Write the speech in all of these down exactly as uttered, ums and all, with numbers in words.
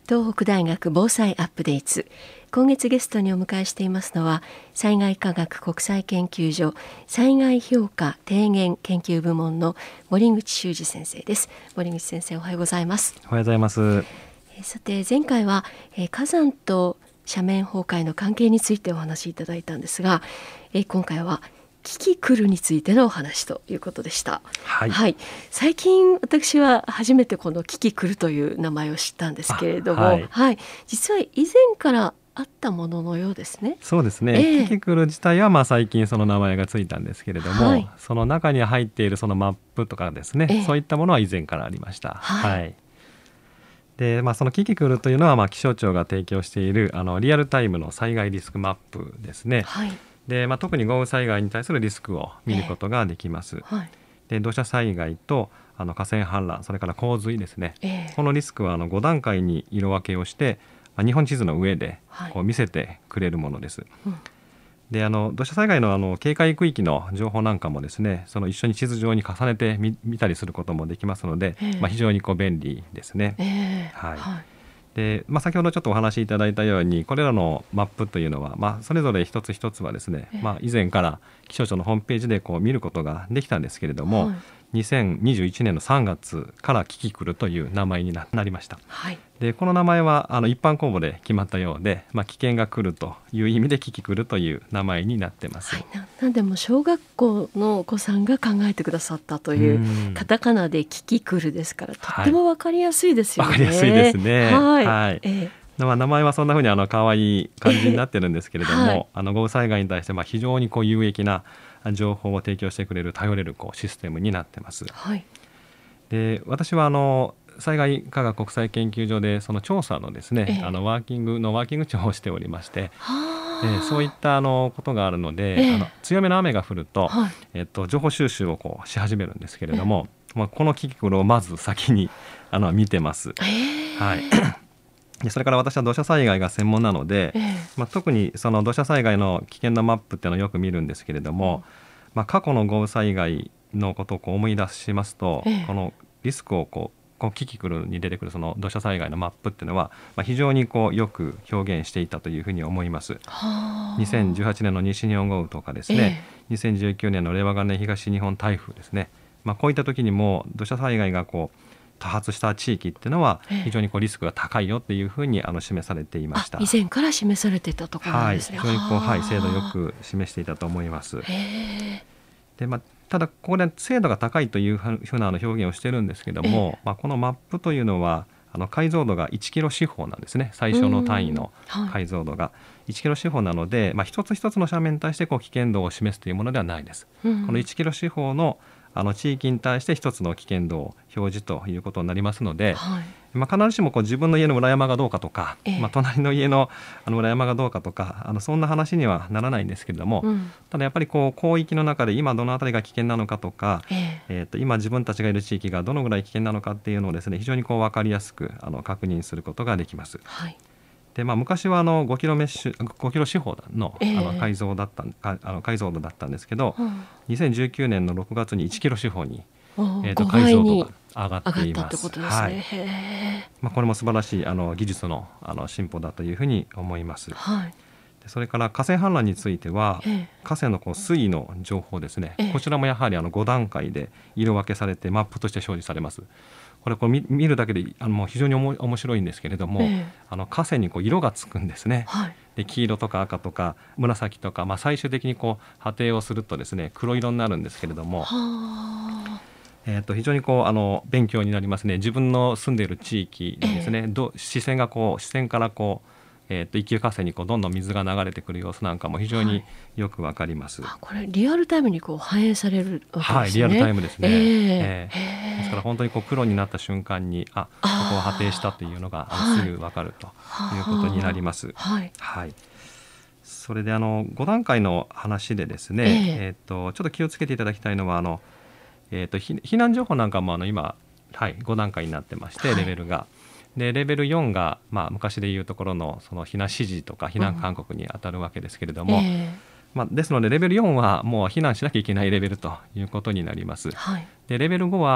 東北大学防災アップデート。今月ゲストにお迎えしていますのは、災害科学国際研究所災害評価低減研究部門の森口修二先生です。森口先生、おはようございます。 おはようございます。えー、さて前回は、えー、火山と斜面崩壊の関係についてお話しいただいたんですが、えー、今回はキキクルについてのお話ということでした。 はい、 はい、最近私は初めてこのキキクルという名前を知ったんですけれども、はいはい、実は以前からあったもののようですね。 そうですね、えー、キキクル自体はまあ最近その名前がついたんですけれども、はい、その中に入っているそのマップとかですね、えー、そういったものは以前からありました。はいはい、でまあ、そのキキクルというのはまあ気象庁が提供しているあのリアルタイムの災害リスクマップですね。はいでまあ、特に豪雨災害に対するリスクを見ることができます。えーはい、で土砂災害とあの河川氾濫、それから洪水ですね、えー、このリスクはあのご段階に色分けをして、まあ、日本地図の上でこう見せてくれるものです。はいうん、であの土砂災害 の, あの警戒区域の情報なんかもですね、その一緒に地図上に重ねて 見, 見たりすることもできますので、えーまあ、非常にこう便利ですね。えーはいはいでまあ、先ほどちょっとお話しいただいたように、これらのマップというのは、まあ、それぞれ一つ一つはですね、まあ、以前から気象庁のホームページでこう見ることができたんですけれども、はい、にせんにじゅういちねんのさんがつからキキクルという名前に な, なりました。はい、でこの名前はあの一般公募で決まったようで、まあ、危険が来るという意味でキキクルという名前になってます。はい、 な, なんでも小学校のお子さんが考えてくださったというカタカナでキキクルですから、とっても分かりやすいですよね。 分かりやすいですね。はい、はいええまあ、名前はそんな風にあの可愛い感じになってるんですけれども、はい、あの豪雨災害に対してまあ非常にこう有益な情報を提供してくれる頼れるこうシステムになってます。はい、で私はあの災害科学国際研究所でその調査のですね、ええ、あのワーキングのワーキング長をしておりまして、えー、そういったあのことがあるので、ええ、あの強めの雨が降ると、はいえっと、情報収集をこうし始めるんですけれども、ええまあ、このキキクルをまず先にあの見てます。えーはいでそれから私は土砂災害が専門なので、ええまあ、特にその土砂災害の危険なマップっていうのをよく見るんですけれども、うんまあ、過去の豪雨災害のことをこう思い出しますと、ええ、このリスクをこうこうキキクルに出てくるその土砂災害のマップっていうのは、まあ、非常にこうよく表現していたというふうに思います。にせんじゅうはちねんの西日本豪雨とかですね、ええ、にせんじゅうきゅうねんの令和元年東日本台風ですね、まあ、こういった時にも土砂災害がこう多発した地域っていうのは非常にこうリスクが高いよっていうふうにあの示されていました。 以前から示されていたところなんですね。 はい、非常にこう、はい、精度よく示していたと思います。へで、まあ、ただここで精度が高いというふうな表現をしてるんですけども、まあ、このマップというのはあの解像度がいちキロ四方なんですね。最小の単位の解像度がいちキロ四方なので、まあ、一つ一つの斜面に対してこう危険度を示すというものではないです。このいちキロ四方のあの地域に対して一つの危険度を表示ということになりますので、はいまあ、必ずしもこう自分の家の裏山がどうかとか、ええまあ、隣の家 の, あの裏山がどうかとかあのそんな話にはならないんですけれども、うん、ただやっぱりこう広域の中で今どのあたりが危険なのかとか、えええー、と今自分たちがいる地域がどのぐらい危険なのかっていうのをですね、非常にこう分かりやすくあの確認することができます。はいでまあ、昔はあのごキロメッシュごキロ四方 の, あの解像だったあの解像度だったんですけど、うん、にせんじゅうきゅうねんのろくがつにいちキロ四方に、えー、と解像度が上がっています。これも素晴らしいあの技術 の, あの進歩だというふうに思います。はいでそれから河川氾濫については、ええ、河川のこう水位の情報ですね、ええ、こちらもやはりあのご段階で色分けされてマップとして表示されます。これこう 見, 見るだけであのもう非常におも面白いんですけれども、ええ、あの河川にこう色がつくんですね。はい、で黄色とか赤とか紫とか、まあ、最終的にこう波定をするとですね黒色になるんですけれども、はえー、と非常にこうあの勉強になりますね。自分の住んでいる地域にですね、ええ、ど視線がこう視線からこうえー、と一級河川にこうどんどん水が流れてくる様子なんかも非常によくわかります。はい、あこれリアルタイムにこう反映されるわけですね。はい、リアルタイムですね。えーえー、ですから本当にこう黒になった瞬間にあここは波定したというのがあのすぐわかるということになります。はいはい、それであのご段階の話でですね、えーえー、とちょっと気をつけていただきたいのはあの、えー、と避難情報なんかもあの今、はい、ご段階になってまして、レベルがでレベルよんが、まあ、昔でいうところ の, その避難指示とか避難勧告に当たるわけですけれども、うんえーまあ、ですのでレベルよんはもう避難しなきゃいけないレベルということになります。はい、でレベルごは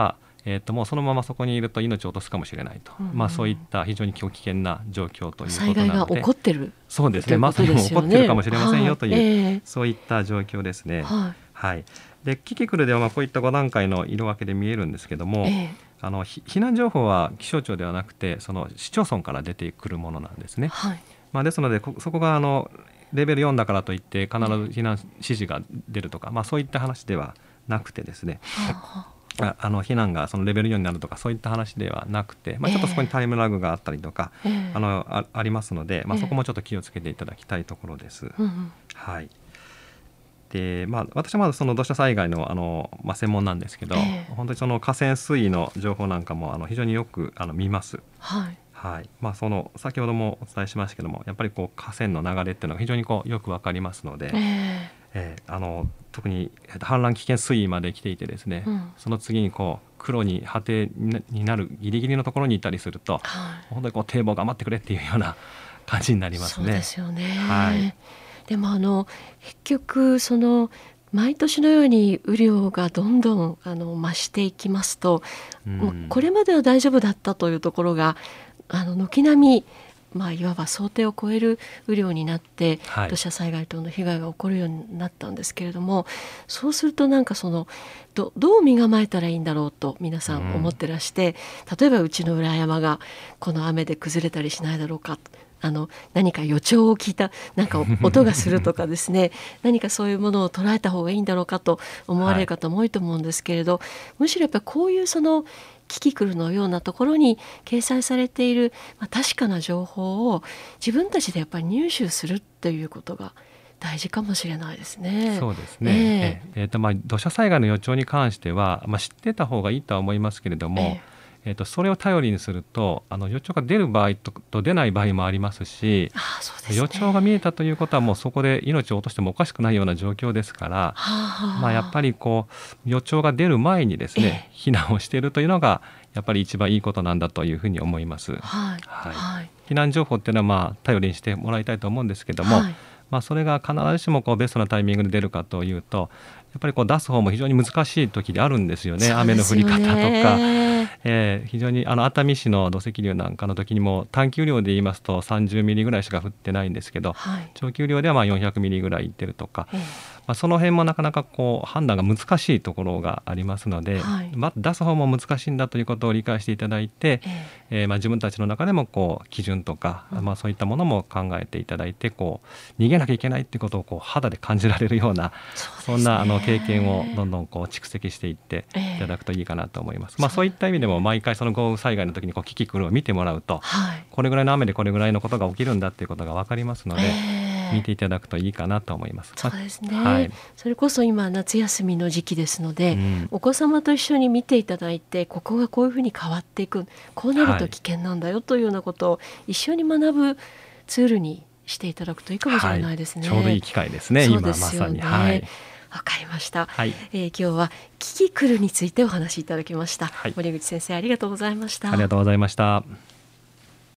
えー、ともうそのままそこにいると命を落とすかもしれないと、うんうん、まあ、そういった非常に危険な状況ということなので、 災害が起こってる、 そうですね、まさにもう起こってるかもしれませんよという、はい、 えー、 そういった状況ですね。 はいはい、でキキクルではまあこういったご段階の色分けで見えるんですけども、えー、あの避難情報は気象庁ではなくてその市町村から出てくるものなんですね。はい、まあ、ですのでこそこがあのレベルよんだからといって必ず避難指示が出るとか、まあ、そういった話ではなくてですね、ああの避難がそのレベルよんになるとかそういった話ではなくて、まあ、ちょっとそこにタイムラグがあったりとか、えー、あの あ, ありますので、まあ、そこもちょっと気をつけていただきたいところです。えーはい、でまあ、私はまだその土砂災害 の, あの、まあ、専門なんですけど、えー、本当にその河川水位の情報なんかもあの非常によくあの見ます。はいはい、まあ、その先ほどもお伝えしましたけどもやっぱりこう河川の流れっていうのが非常にこうよく分かりますので、えーえー、あの特に氾濫危険水位まで来ていてですね、うん、その次にこう黒に果てになるギリギリのところにいたりすると、はい、本当にこう堤防頑張ってくれっていうような感じになりますね。 そうですよね、 はい、 でもあの結局その毎年のように雨量がどんどんあの増していきますと、うん、もうこれまでは大丈夫だったというところがあの軒並み、まあ、いわば想定を超える雨量になって、はい、土砂災害等の被害が起こるようになったんですけれども、そうするとなんかその ど, どう身構えたらいいんだろうと皆さん思ってらして、うん、例えばうちの裏山がこの雨で崩れたりしないだろうか、あの何か予兆を聞いたなんか音がするとかですね何かそういうものを捉えた方がいいんだろうかと思われる方も多いと思うんですけれど、はい、むしろやっぱりこういうそのキキクルのようなところに掲載されている、まあ、確かな情報を自分たちでやっぱり入手するということが大事かもしれないですね。 そうですね、えーえーとまあ、土砂災害の予兆に関しては、まあ、知ってた方がいいとは思いますけれども、えーえーとそれを頼りにするとあの予兆が出る場合 と, と出ない場合もありますし、 ああそうですね、 予兆が見えたということはもうそこで命を落としてもおかしくないような状況ですから、はあまあ、やっぱりこう予兆が出る前にですね、えー、避難をしているというのがやっぱり一番いいことなんだというふうに思います。はいはいはい、避難情報っていうのはまあ頼りにしてもらいたいと思うんですけども、はいまあ、それが必ずしもこうベストなタイミングで出るかというとやっぱりこう出す方も非常に難しい時であるんですよね。雨の降り方とか、えー、非常にあの熱海市の土石流なんかの時にも短期雨量で言いますとさんじゅうミリぐらいしか降ってないんですけど、はい、長期雨量ではまあよんひゃくミリぐらいいってるとか、えーまあ、その辺もなかなかこう判断が難しいところがありますので、はいまあ、出す方も難しいんだということを理解していただいて、えーえーまあ、自分たちの中でもこう基準とか、うんまあ、そういったものも考えていただいてこう逃げなきゃいけないということをこう肌で感じられるような そ, そんなあの経験をどんどんこう蓄積していっていただくといいかなと思います。えーまあ、そういった意味でも毎回その豪雨災害の時にこうキキクルを見てもらうと、はい、これぐらいの雨でこれぐらいのことが起きるんだっていうことが分かりますので、えー、見ていただくといいかなと思います。 そうですね、 はい、 それこそ今夏休みの時期ですので、うん、お子様と一緒に見ていただいてここがこういうふうに変わっていく、こうなると危険なんだよというようなことを一緒に学ぶツールにしていただくといいかもしれないですね。 はい、ちょうどいい機会ですね。 そうですよね、 今まさに、はい、 わかりました、 はいえー、今日はキキクルについてお話しいただきました、はい、森口先生ありがとうございました。 ありがとうございました。